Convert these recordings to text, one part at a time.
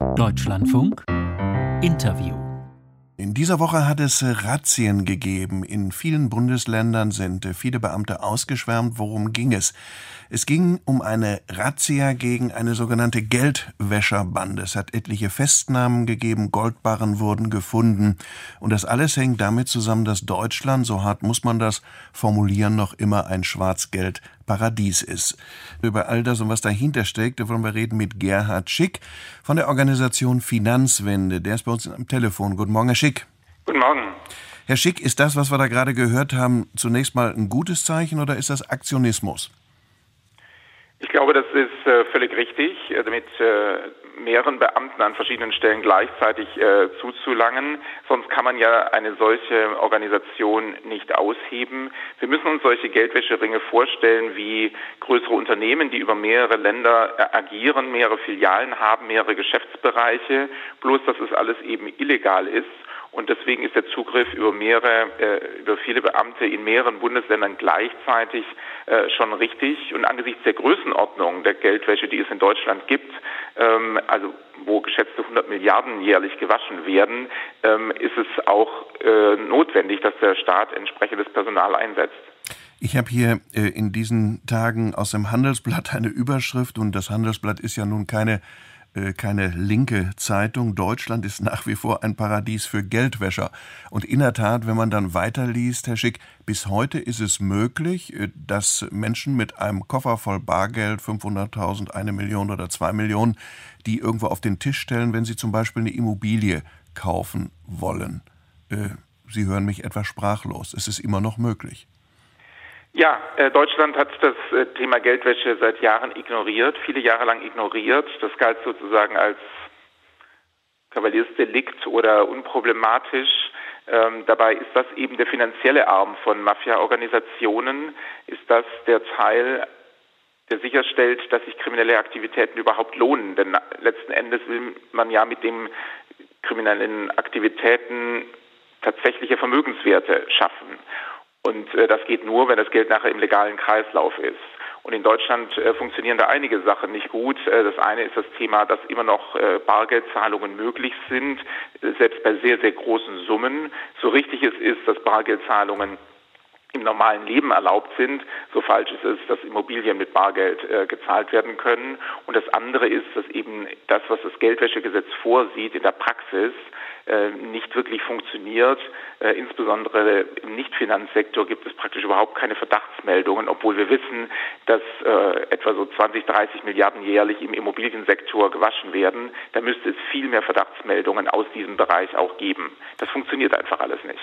Deutschlandfunk Interview. In dieser Woche hat es Razzien gegeben. In vielen Bundesländern sind viele Beamte ausgeschwärmt. Worum ging es? Es ging um eine Razzia gegen eine sogenannte Geldwäscherbande. Es hat etliche Festnahmen gegeben, Goldbarren wurden gefunden. Und das alles hängt damit zusammen, dass Deutschland, so hart muss man das formulieren, noch immer ein Schwarzgeldparadies ist. Über all das und was dahinter steckt, wollen wir reden mit Gerhard Schick von der Organisation Finanzwende. Der ist bei uns am Telefon. Guten Morgen, Herr Schick. Guten Morgen. Herr Schick, ist das, was wir da gerade gehört haben, zunächst mal ein gutes Zeichen oder ist das Aktionismus? Ich glaube, das ist völlig richtig, mit mehreren Beamten an verschiedenen Stellen gleichzeitig zuzulangen. Sonst kann man ja eine solche Organisation nicht ausheben. Wir müssen uns solche Geldwäscheringe vorstellen wie größere Unternehmen, die über mehrere Länder agieren, mehrere Filialen haben, mehrere Geschäftsbereiche, bloß dass es alles eben illegal ist. Und deswegen ist der Zugriff über viele Beamte in mehreren Bundesländern gleichzeitig schon richtig. Und angesichts der Größenordnung der Geldwäsche, die es in Deutschland gibt, also wo geschätzte 100 Milliarden jährlich gewaschen werden, ist es auch notwendig, dass der Staat entsprechendes Personal einsetzt. Ich habe hier in diesen Tagen aus dem Handelsblatt eine Überschrift, und das Handelsblatt ist ja nun keine linke Zeitung. Deutschland ist nach wie vor ein Paradies für Geldwäscher. Und in der Tat, wenn man dann weiterliest, Herr Schick, bis heute ist es möglich, dass Menschen mit einem Koffer voll Bargeld, 500.000, 1 Million oder 2 Millionen, die irgendwo auf den Tisch stellen, wenn sie zum Beispiel eine Immobilie kaufen wollen. Sie hören mich etwas sprachlos. Es ist immer noch möglich. Ja, Deutschland hat das Thema Geldwäsche seit Jahren ignoriert, viele Jahre lang ignoriert. Das galt sozusagen als Kavaliersdelikt oder unproblematisch. Dabei ist das eben der finanzielle Arm von Mafia-Organisationen, ist das der Teil, der sicherstellt, dass sich kriminelle Aktivitäten überhaupt lohnen. Denn letzten Endes will man ja mit den kriminellen Aktivitäten tatsächliche Vermögenswerte schaffen. Und das geht nur, wenn das Geld nachher im legalen Kreislauf ist. Und in Deutschland funktionieren da einige Sachen nicht gut. Das eine ist das Thema, dass immer noch Bargeldzahlungen möglich sind, selbst bei sehr, sehr großen Summen. So richtig es ist, dass Bargeldzahlungen im normalen Leben erlaubt sind, so falsch ist es, dass Immobilien mit Bargeld gezahlt werden können. Und das andere ist, dass eben das, was das Geldwäschegesetz vorsieht, in der Praxis nicht wirklich funktioniert. Insbesondere im Nichtfinanzsektor gibt es praktisch überhaupt keine Verdachtsmeldungen, obwohl wir wissen, dass etwa so 20, 30 Milliarden jährlich im Immobiliensektor gewaschen werden. Da müsste es viel mehr Verdachtsmeldungen aus diesem Bereich auch geben. Das funktioniert einfach alles nicht.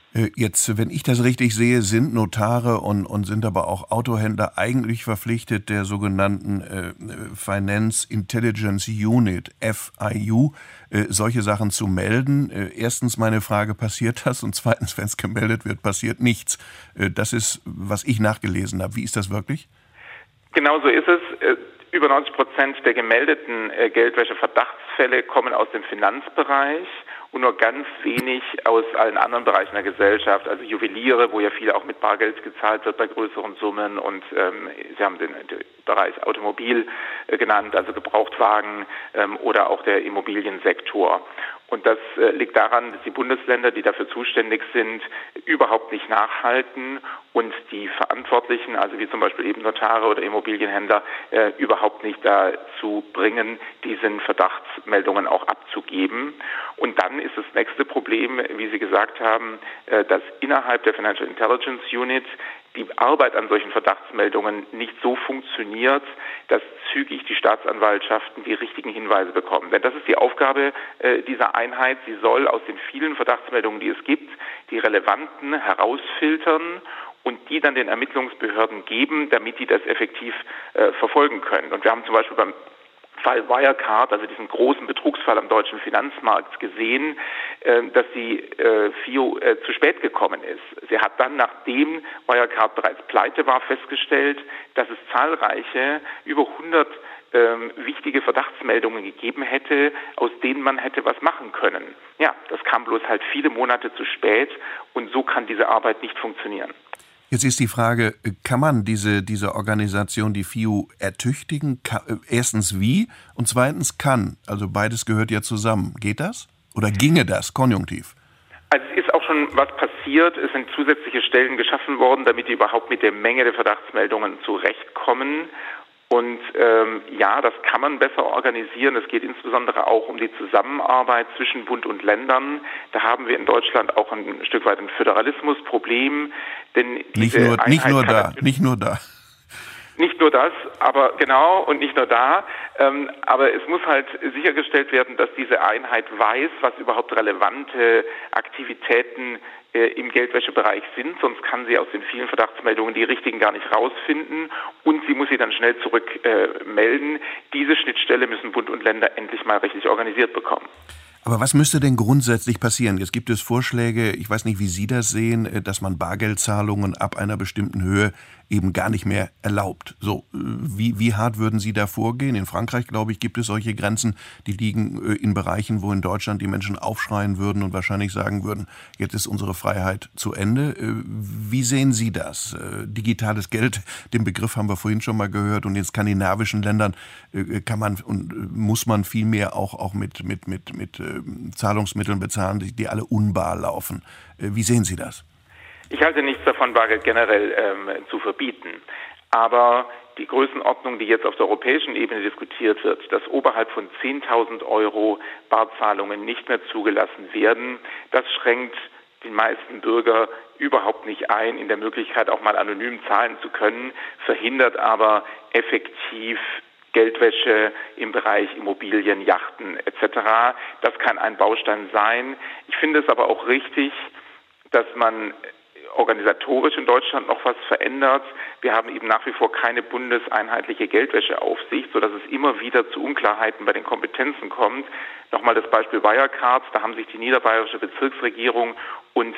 Jetzt, wenn ich das richtig sehe, sind Notare und sind aber auch Autohändler eigentlich verpflichtet, der sogenannten Finance Intelligence Unit, FIU, solche Sachen zu melden. Erstens meine Frage, passiert das? Und zweitens, wenn es gemeldet wird, passiert nichts. Das ist, was ich nachgelesen habe. Wie ist das wirklich? Genau so ist es. Über 90% der gemeldeten Geldwäsche-Verdachtsfälle kommen aus dem Finanzbereich und nur ganz wenig aus allen anderen Bereichen der Gesellschaft, also Juweliere, wo ja viel auch mit Bargeld gezahlt wird bei größeren Summen, und Sie haben den Bereich Automobil genannt, also Gebrauchtwagen, oder auch der Immobiliensektor. Und das liegt daran, dass die Bundesländer, die dafür zuständig sind, überhaupt nicht nachhalten und die Verantwortlichen, also wie zum Beispiel eben Notare oder Immobilienhändler, überhaupt nicht dazu bringen, diesen Verdachtsmeldungen auch abzugeben. Und dann ist das nächste Problem, wie Sie gesagt haben, dass innerhalb der Financial Intelligence Unit die Arbeit an solchen Verdachtsmeldungen nicht so funktioniert, dass zügig die Staatsanwaltschaften die richtigen Hinweise bekommen. Denn das ist die Aufgabe dieser Einheit. Sie soll aus den vielen Verdachtsmeldungen, die es gibt, die relevanten herausfiltern und die dann den Ermittlungsbehörden geben, damit die das effektiv verfolgen können. Und wir haben zum Beispiel beim Fall Wirecard, also diesen großen Betrugsfall am deutschen Finanzmarkt, gesehen, dass die FIU zu spät gekommen ist. Sie hat dann, nachdem Wirecard bereits pleite war, festgestellt, dass es zahlreiche, über 100 wichtige Verdachtsmeldungen gegeben hätte, aus denen man hätte was machen können. Ja, das kam bloß halt viele Monate zu spät, und so kann diese Arbeit nicht funktionieren. Jetzt ist die Frage, kann man diese Organisation, die FIU, ertüchtigen? Erstens wie und zweitens kann. Also beides gehört ja zusammen. Geht das? Oder ginge das, konjunktiv? Also es ist auch schon was passiert. Es sind zusätzliche Stellen geschaffen worden, damit die überhaupt mit der Menge der Verdachtsmeldungen zurechtkommen. Und ja, das kann man besser organisieren. Es geht insbesondere auch um die Zusammenarbeit zwischen Bund und Ländern. Da haben wir in Deutschland auch ein Stück weit ein Föderalismusproblem. Denn nicht nur da. Nicht nur das, aber genau, und nicht nur da. Aber es muss halt sichergestellt werden, dass diese Einheit weiß, was überhaupt relevante Aktivitäten im Geldwäschebereich sind. Sonst kann sie aus den vielen Verdachtsmeldungen die richtigen gar nicht rausfinden. Und sie muss sie dann schnell zurückmelden. Diese Schnittstelle müssen Bund und Länder endlich mal richtig organisiert bekommen. Aber was müsste denn grundsätzlich passieren? Jetzt gibt es Vorschläge, ich weiß nicht, wie Sie das sehen, dass man Bargeldzahlungen ab einer bestimmten Höhe eben gar nicht mehr erlaubt. So, wie hart würden Sie da vorgehen? In Frankreich, glaube ich, gibt es solche Grenzen, die liegen in Bereichen, wo in Deutschland die Menschen aufschreien würden und wahrscheinlich sagen würden, jetzt ist unsere Freiheit zu Ende. Wie sehen Sie das? Digitales Geld, den Begriff haben wir vorhin schon mal gehört, und in skandinavischen Ländern kann man und muss man viel mehr auch mit Zahlungsmitteln bezahlen, die alle unbar laufen. Wie sehen Sie das? Ich halte nichts davon, Bargeld generell zu verbieten. Aber die Größenordnung, die jetzt auf der europäischen Ebene diskutiert wird, dass oberhalb von 10.000 Euro Barzahlungen nicht mehr zugelassen werden, das schränkt den meisten Bürger überhaupt nicht ein, in der Möglichkeit auch mal anonym zahlen zu können, verhindert aber effektiv Geldwäsche im Bereich Immobilien, Yachten etc. Das kann ein Baustein sein. Ich finde es aber auch richtig, dass man organisatorisch in Deutschland noch was verändert. Wir haben eben nach wie vor keine bundeseinheitliche Geldwäscheaufsicht, sodass es immer wieder zu Unklarheiten bei den Kompetenzen kommt. Nochmal das Beispiel Wirecard, da haben sich die niederbayerische Bezirksregierung und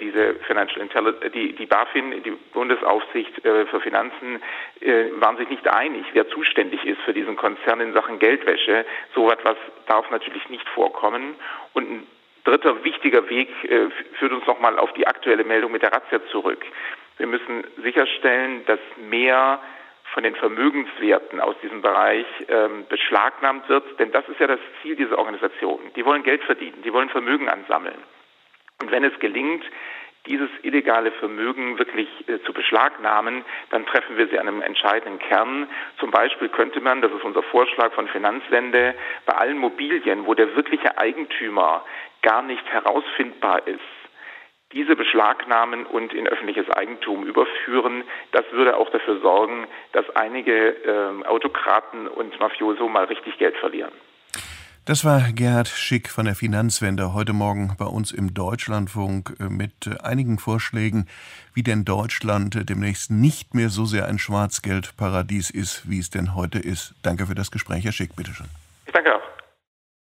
die BaFin, die Bundesaufsicht für Finanzen, waren sich nicht einig, wer zuständig ist für diesen Konzern in Sachen Geldwäsche. So etwas darf natürlich nicht vorkommen. Und ein dritter wichtiger Weg führt uns nochmal auf die aktuelle Meldung mit der Razzia zurück. Wir müssen sicherstellen, dass mehr von den Vermögenswerten aus diesem Bereich beschlagnahmt wird, denn das ist ja das Ziel dieser Organisation. Die wollen Geld verdienen, die wollen Vermögen ansammeln. Und wenn es gelingt, dieses illegale Vermögen wirklich zu beschlagnahmen, dann treffen wir sie an einem entscheidenden Kern. Zum Beispiel könnte man, das ist unser Vorschlag von Finanzwende, bei allen Mobilien, wo der wirkliche Eigentümer gar nicht herausfindbar ist, diese beschlagnahmen und in öffentliches Eigentum überführen. Das würde auch dafür sorgen, dass einige Autokraten und Mafioso mal richtig Geld verlieren. Das war Gerhard Schick von der Finanzwende heute Morgen bei uns im Deutschlandfunk mit einigen Vorschlägen, wie denn Deutschland demnächst nicht mehr so sehr ein Schwarzgeldparadies ist, wie es denn heute ist. Danke für das Gespräch, Herr Schick, bitteschön. Ich danke auch.